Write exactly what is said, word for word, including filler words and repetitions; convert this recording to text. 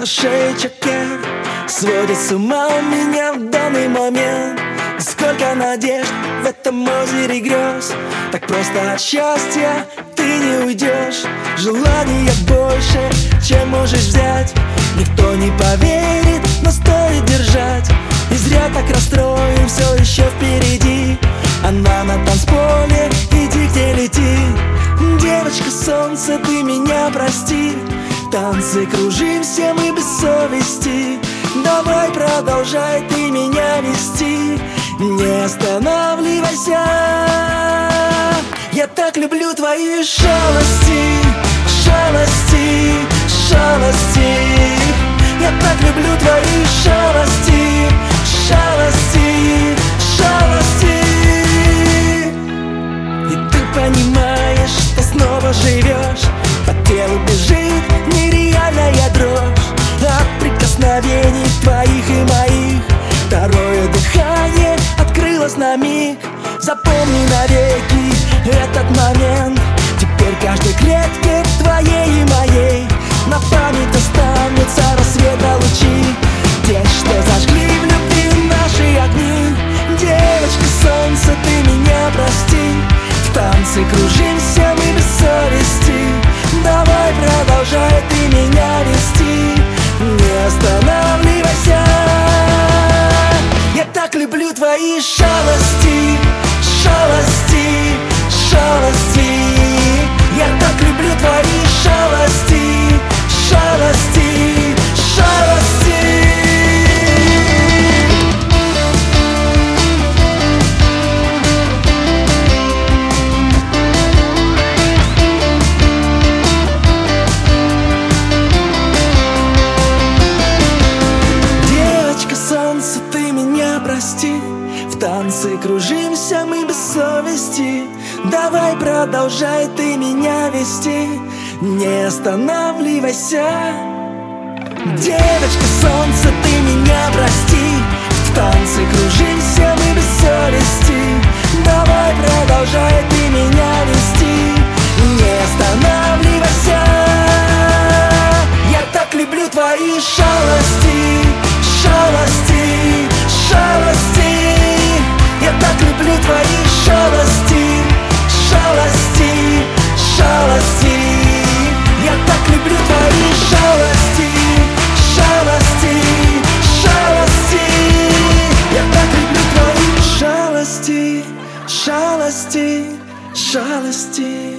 на шее чекер сводит с ума меня в данный момент. Сколько надежд в этом озере грез, так просто от счастья ты не уйдешь. Желания больше, чем можешь взять. Никто не поверит, но стоит держать. И зря так расстроен, все еще впереди. Она на танцполе, иди где лети. Девочка солнце, ты меня прости. Танцы кружимся мы без совести. Давай продолжай ты меня вести. Не останавливайся. Я так люблю твои шалости, шалости, шалости. Я так люблю твои шалости, шалости, шалости. И ты понимаешь, что снова живешь. По телу бежит нереальная дрожь от прикосновений твоих и моих. Второе дыхание открылось на миг. Запомни навеки этот момент. Теперь каждой клетке твоей и моей на память останутся рассвета лучи. Те, что зажгли в любви наши огни. Девочка солнце, ты меня прости. В танце кружимся мы без совести. Давай продолжай ты меня вести. Не останавливайся. Я так люблю твои шалости, шалости, шалости. Я так люблю твои шалости, шалости, шалости. Девочка солнце, ты меня прости. В танце кружимся мы без совести. Давай продолжай ты меня вести. Не останавливайся. Девочка солнце, ты меня прости. В танце кружимся мы без совести. Давай продолжай ты меня вести. Не останавливайся. Я так люблю твои шалости, шалости, шалости. Я так люблю твои шалости, шалости, шалости. Я так люблю твои шалости, шалости, шалости. Я так люблю твои шалости, шалости, шалости.